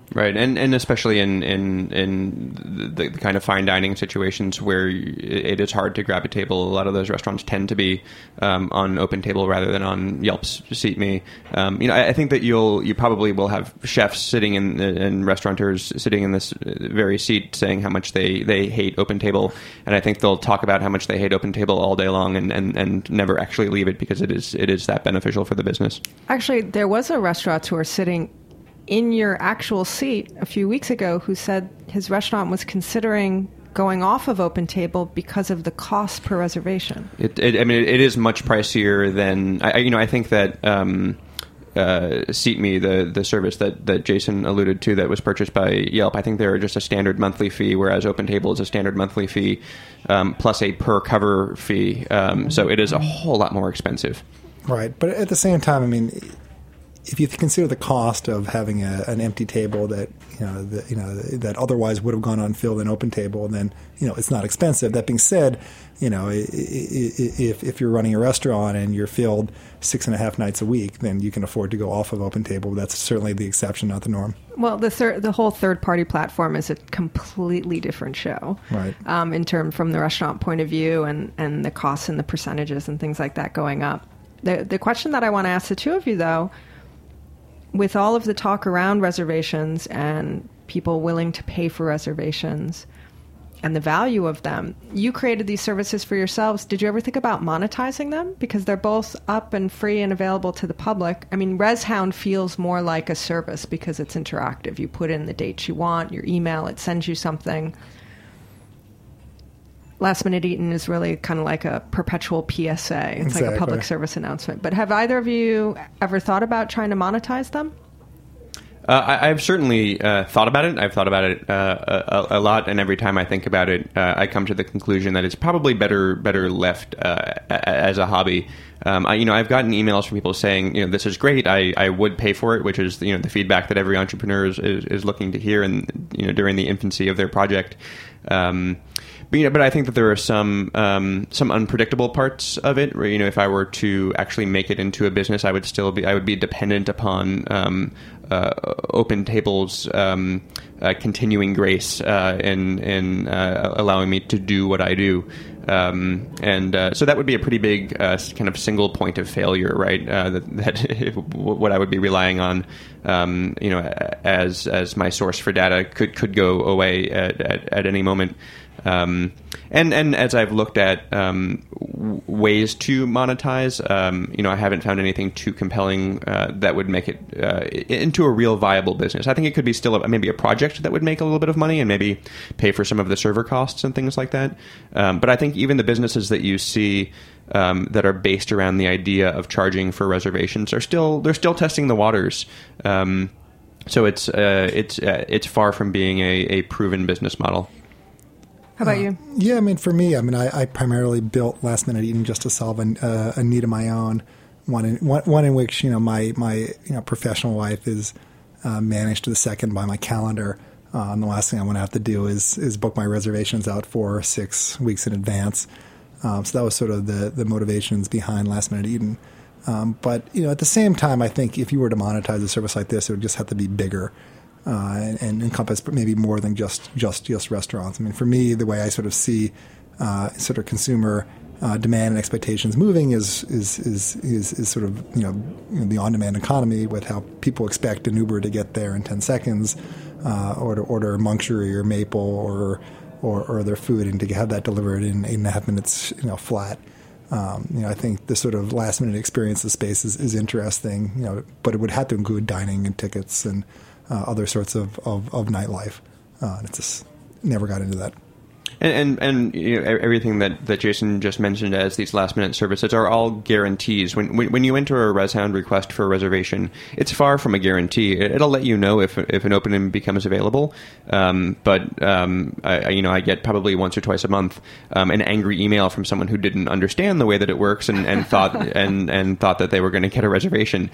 Right, and especially in the kind of fine dining situations where it is hard to grab a table, a lot of those restaurants tend to be on OpenTable rather than on Yelp's Seat Me. I think that you probably will have chefs sitting and restaurateurs sitting in this very seat saying how much they hate OpenTable, and I think they'll talk about how much they hate OpenTable all day long and never actually leave it because it is that beneficial for the business. Actually, there was a restaurateur sitting in your actual seat a few weeks ago who said his restaurant was considering going off of OpenTable because of the cost per reservation. It is much pricier than I think that Seat Me, the service that Jason alluded to that was purchased by Yelp, I think they're just a standard monthly fee, whereas OpenTable is a standard monthly fee plus a per cover fee. So it is a whole lot more expensive. Right, but at the same time, I mean, if you consider the cost of having an empty table that that otherwise would have gone unfilled in OpenTable, then it's not expensive. That being said, if you're running a restaurant and you're filled 6.5 nights a week, then you can afford to go off of OpenTable. That's certainly the exception, not the norm. Well, the whole third-party platform is a completely different show, right? In terms from the restaurant point of view and the costs and the percentages and things like that going up. The question that I want to ask the two of you, though, with all of the talk around reservations and people willing to pay for reservations and the value of them, you created these services for yourselves. Did you ever think about monetizing them? Because they're both up and free and available to the public. I mean, ResHound feels more like a service because it's interactive. You put in the dates you want, your email, it sends you something. Last Minute Eaten is really kind of like a perpetual PSA. It's exactly. like a public service announcement. But have either of you ever thought about trying to monetize them? I've certainly thought about it. I've thought about it a lot, and every time I think about it, I come to the conclusion that it's probably better left as a hobby. I've gotten emails from people saying, this is great. I would pay for it, which is the feedback that every entrepreneur is looking to hear, and during the infancy of their project. But I think that there are some unpredictable parts of it. Where, if I were to actually make it into a business, I would be dependent upon OpenTable's continuing grace in allowing me to do what I do. So that would be a pretty big kind of single point of failure, right? That what I would be relying on, as my source for data could go away at any moment. And as I've looked at ways to monetize, I haven't found anything too compelling that would make it into a real viable business. I think it could be still maybe a project that would make a little bit of money and maybe pay for some of the server costs and things like that. But I think even the businesses that you see that are based around the idea of charging for reservations they're still testing the waters. So it's far from being a proven business model. How about you? Yeah, I mean, for me, I primarily built Last Minute Eaten just to solve a need of my own. One in which my professional life is managed to the second by my calendar. And the last thing I want to have to do is book my reservations out 4 or 6 weeks in advance. So that was sort of the motivations behind Last Minute Eaten. But at the same time, I think if you were to monetize a service like this, it would just have to be bigger. And encompass maybe more than just restaurants. I mean, for me, the way I sort of see sort of consumer demand and expectations moving is sort of the on-demand economy, with how people expect an Uber to get there in 10 seconds, or to order Moncherie or Maple or their food and to have that delivered in 8.5 minutes, flat. I think the sort of last-minute experience of space is interesting, but it would have to include dining and tickets and other sorts of nightlife. It just never got into that. And everything that Jason just mentioned as these last minute services are all guarantees. When you enter a ResHound request for a reservation, it's far from a guarantee. It'll let you know if an opening becomes available. But I get probably once or twice a month an angry email from someone who didn't understand the way that it works and thought and thought that they were going to get a reservation.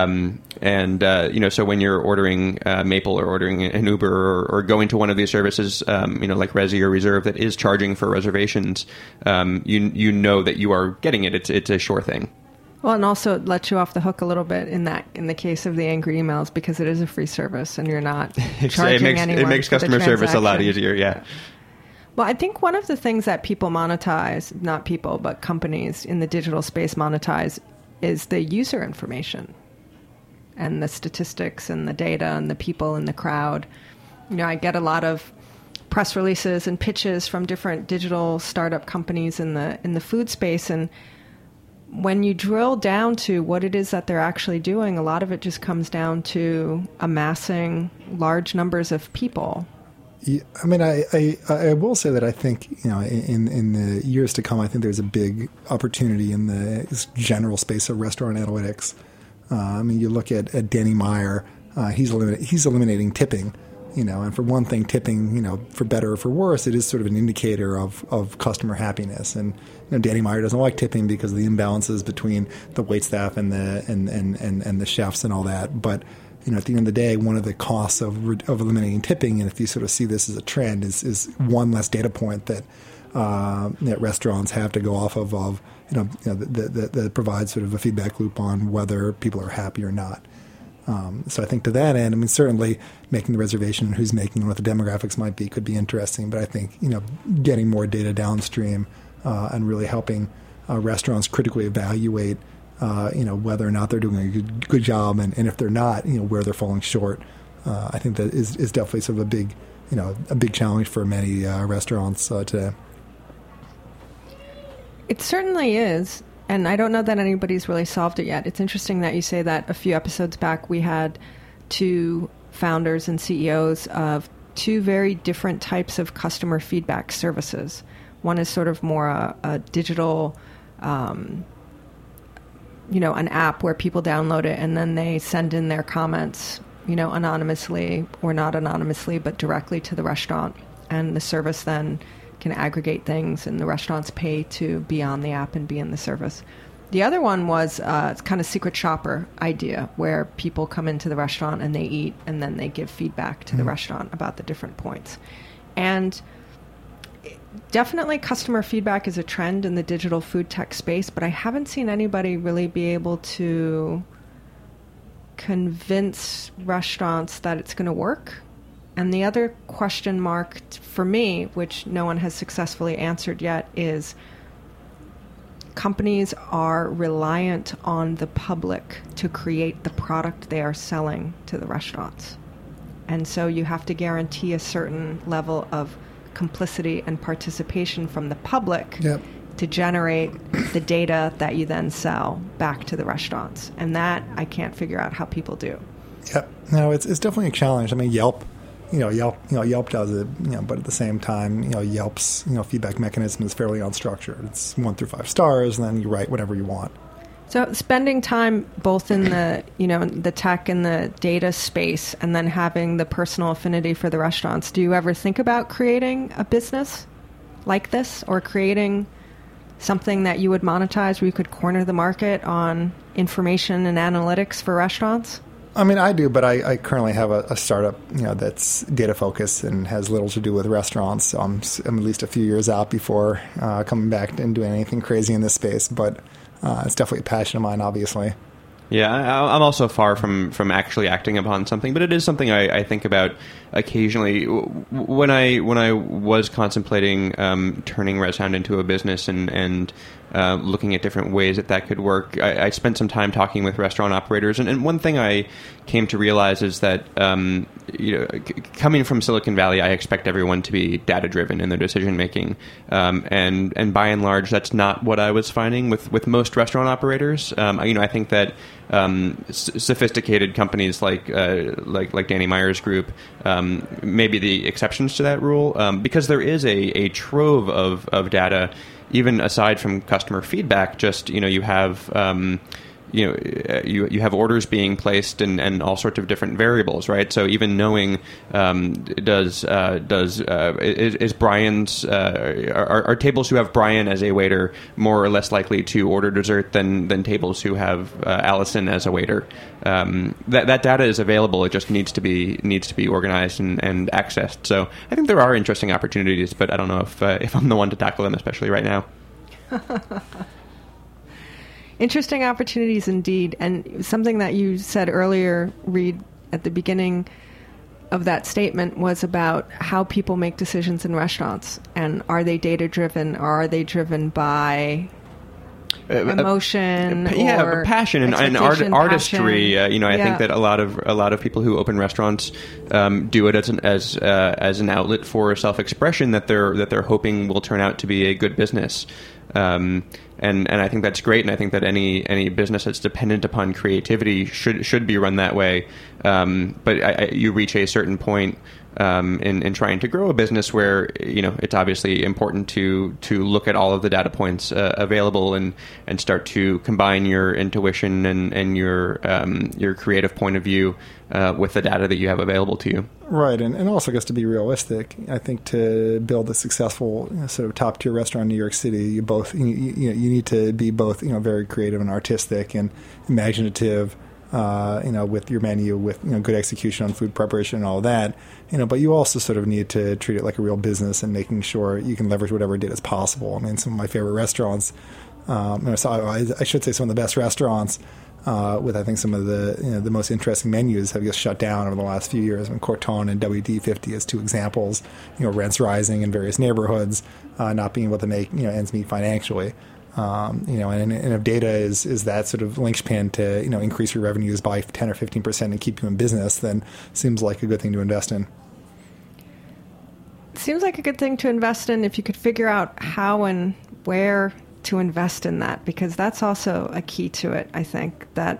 So when you're ordering Maple or ordering an Uber or going to one of these services, like Resi or Reserve, that is charging for reservations, you know that you are getting it. It's a sure thing. Well, and also it lets you off the hook a little bit in the case of the angry emails, because it is a free service and you're not charging anyone. It makes customer service a lot easier, yeah. Well, I think one of the things that people monetize, not people, but companies in the digital space monetize, is the user information and the statistics and the data and the people in the crowd. I get a lot of press releases and pitches from different digital startup companies in the food space, and when you drill down to what it is that they're actually doing, a lot of it just comes down to amassing large numbers of people. Yeah, I mean, I will say that I think, in the years to come, I think there's a big opportunity in the general space of restaurant analytics. I mean, you look at Danny Meyer, he's eliminating tipping. And for one thing, tipping, for better or for worse, it is sort of an indicator of customer happiness. And Danny Meyer doesn't like tipping because of the imbalances between the waitstaff and the chefs and all that. But at the end of the day, one of the costs of eliminating tipping, and if you sort of see this as a trend, is one less data point that restaurants have to go off of that provides sort of a feedback loop on whether people are happy or not. So I think to that end, I mean, certainly making the reservation, who's making and what the demographics might be, could be interesting. But I think, getting more data downstream and really helping restaurants critically evaluate, whether or not they're doing a good job, and if they're not, where they're falling short. I think that is definitely sort of a big challenge for many restaurants today. It certainly is. And I don't know that anybody's really solved it yet. It's interesting that you say that. A few episodes back, we had two founders and CEOs of two very different types of customer feedback services. One is sort of more a digital, an app where people download it and then they send in their comments, anonymously or not anonymously, but directly to the restaurant. And the service then can aggregate things, and the restaurants pay to be on the app and be in the service. The other one was it's kind of secret shopper idea, where people come into the restaurant and they eat, and then they give feedback to the restaurant about the different points. And definitely customer feedback is a trend in the digital food tech space, but I haven't seen anybody really be able to convince restaurants that it's going to work. And the other question mark for me, which no one has successfully answered yet, is companies are reliant on the public to create the product they are selling to the restaurants. And so you have to guarantee a certain level of complicity and participation from the public to generate the data that you then sell back to the restaurants. And that I can't figure out how people do. Yep. No, it's definitely a challenge. I mean, Yelp does it, but at the same time, Yelp's, feedback mechanism is fairly unstructured. It's 1 through 5 stars, and then you write whatever you want. So spending time both in the, the tech and the data space, and then having the personal affinity for the restaurants, do you ever think about creating a business like this, or creating something that you would monetize where you could corner the market on information and analytics for restaurants? I mean, I do, but I currently have a startup, that's data focused and has little to do with restaurants. So I'm at least a few years out before coming back and doing anything crazy in this space. But it's definitely a passion of mine, obviously. Yeah, I'm also far from actually acting upon something, but it is something I think about occasionally. When I was contemplating turning ResHound into a business and looking at different ways that could work, I spent some time talking with restaurant operators, and one thing I came to realize is that coming from Silicon Valley, I expect everyone to be data driven in their decision making, and by and large, that's not what I was finding with most restaurant operators. I think that sophisticated companies like Danny Meyer's group may be the exceptions to that rule, because there is a trove of data, even aside from customer feedback. Just you have you have orders being placed and all sorts of different variables, right? So even knowing is Brian's are tables who have Brian as a waiter more or less likely to order dessert than tables who have Allison as a waiter? That data is available. It just needs to be organized and accessed. So I think there are interesting opportunities, but I don't know if I'm the one to tackle them, especially right now. Interesting opportunities indeed. And something that you said earlier, Reed, at the beginning of that statement was about how people make decisions in restaurants. And are they data-driven, or are they driven by emotion, or passion and artistry? I think that a lot of people who open restaurants do it as an outlet for self-expression that they're hoping will turn out to be a good business. And I think that's great, and I think that any business that's dependent upon creativity should be run that way. But you reach a certain point in trying to grow a business where it's obviously important to look at all of the data points available and start to combine your intuition and your creative point of view with the data that you have available to you. Right, and also, I guess, to be realistic, I think to build a successful sort of top tier restaurant in New York City, you need to be both very creative and artistic and imaginative. With your menu, with good execution on food preparation and all that, but you also sort of need to treat it like a real business and making sure you can leverage whatever data is possible. I mean, some of my favorite restaurants, I should say some of the best restaurants, with I think some of the most interesting menus have just shut down over the last few years. I mean, Corton and WD-50 as two examples. Rents rising in various neighborhoods, not being able to make ends meet financially. And if data is that sort of linchpin to increase your revenues by 10 or 15% and keep you in business, then it seems like a good thing to invest in. It seems like a good thing to invest in if you could figure out how and where to invest in that, because that's also a key to it. I think that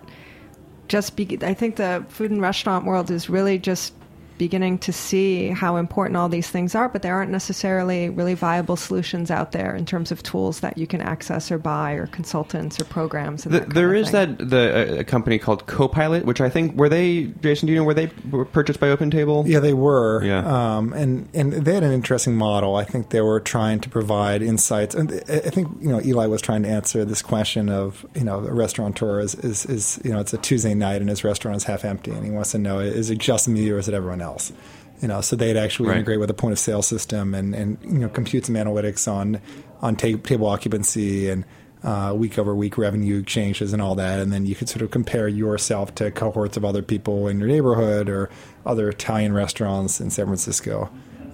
I think the food and restaurant world is really just beginning to see how important all these things are, but there aren't necessarily really viable solutions out there in terms of tools that you can access or buy, or consultants or programs. There is a company called Copilot, which I think were they were purchased by OpenTable? Yeah, they were. Yeah. And they had an interesting model. I think they were trying to provide insights, and I think Eli was trying to answer this question of a restaurateur is it's a Tuesday night and his restaurant is half empty, and he wants to know, is it just me or is it everyone else? So they'd actually integrate with a point of sale system and compute some analytics on table occupancy and week over week revenue changes and all that, and then you could sort of compare yourself to cohorts of other people in your neighborhood or other Italian restaurants in San Francisco.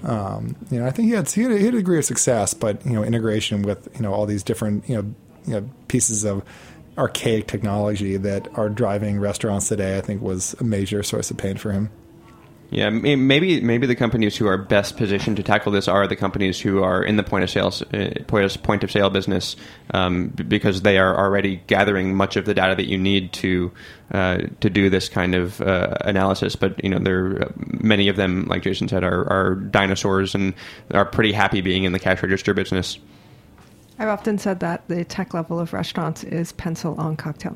I think he had a degree of success, but integration with all these different pieces of archaic technology that are driving restaurants today, I think was a major source of pain for him. Yeah, maybe the companies who are best positioned to tackle this are the companies who are in the point of sale business, because they are already gathering much of the data that you need to do this kind of analysis. But many of them, like Jason said, are dinosaurs and are pretty happy being in the cash register business. I've often said that the tech level of restaurants is pencil on cocktail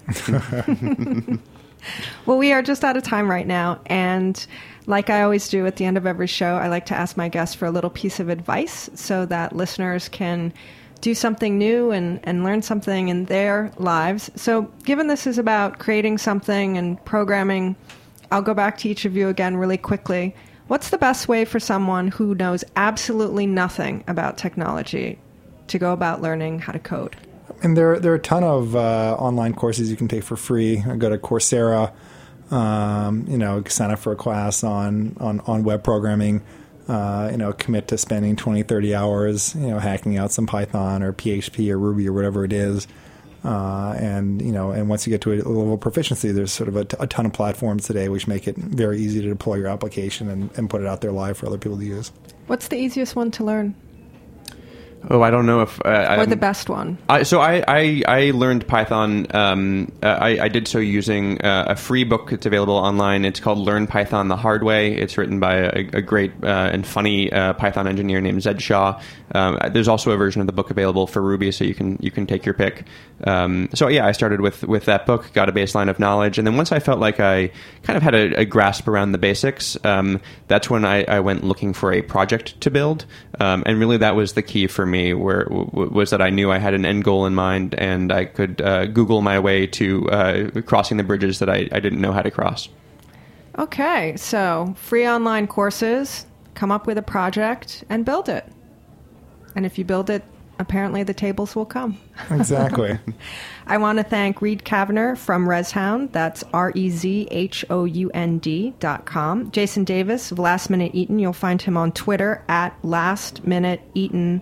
napkin. Well, we are just out of time right now, and like I always do at the end of every show, I like to ask my guests for a little piece of advice so that listeners can do something new and learn something in their lives. So given this is about creating something and programming, I'll go back to each of you again really quickly. What's the best way for someone who knows absolutely nothing about technology to go about learning how to code? And there are a ton of online courses you can take for free. Go to Coursera, sign up for a class on web programming, commit to spending 20, 30 hours, hacking out some Python or PHP or Ruby or whatever it is. And once you get to a level of proficiency, there's sort of a ton of platforms today which make it very easy to deploy your application and put it out there live for other people to use. What's the easiest one to learn? Oh, I don't know if... or the best one. I learned Python. I did so using a free book that's available online. It's called Learn Python the Hard Way. It's written by a great and funny Python engineer named Zed Shah. There's also a version of the book available for Ruby, so you can take your pick. I started with that book, got a baseline of knowledge, and then once I felt like I kind of had a grasp around the basics, that's when I went looking for a project to build. And really that was the key for me, where was that I knew I had an end goal in mind, and I could Google my way to crossing the bridges that I didn't know how to cross. Okay, so free online courses, come up with a project, and build it. And if you build it apparently the tables will come. Exactly. I want to thank Reed Kavanagh from RezHound. That's RezHound.com. Jason Davis of Last Minute Eaton. You'll find him on Twitter at Last Minute Eaton,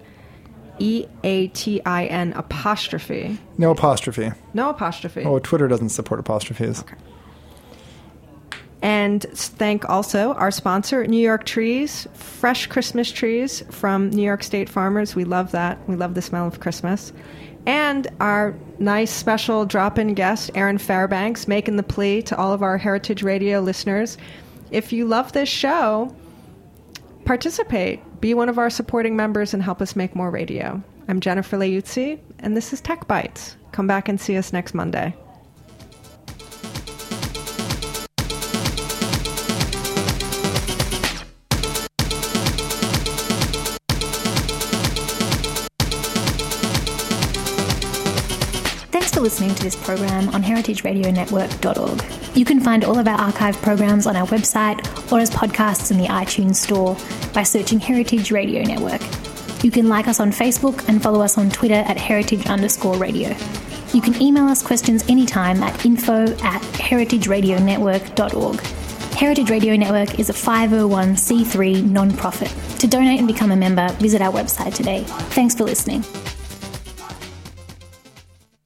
EATIN apostrophe. No apostrophe. No apostrophe. Oh, Twitter doesn't support apostrophes. Okay. And thank also our sponsor, New York Trees, fresh Christmas trees from New York State farmers. We love that. We love the smell of Christmas. And our nice special drop-in guest, Aaron Fairbanks, making the plea to all of our Heritage Radio listeners. If you love this show, participate. Be one of our supporting members and help us make more radio. I'm Jennifer Leuzzi, and this is Tech Bites. Come back and see us next Monday. Thanks for listening to this program on heritageradionetwork.org. You can find all of our archive programs on our website or as podcasts in the iTunes Store by searching Heritage Radio Network. You can like us on Facebook and follow us on Twitter at heritage_radio. You can email us questions anytime at info@heritageradionetwork.org. Heritage Radio Network is a 501c3 non-profit. To donate and become a member, visit our website today. Thanks for listening.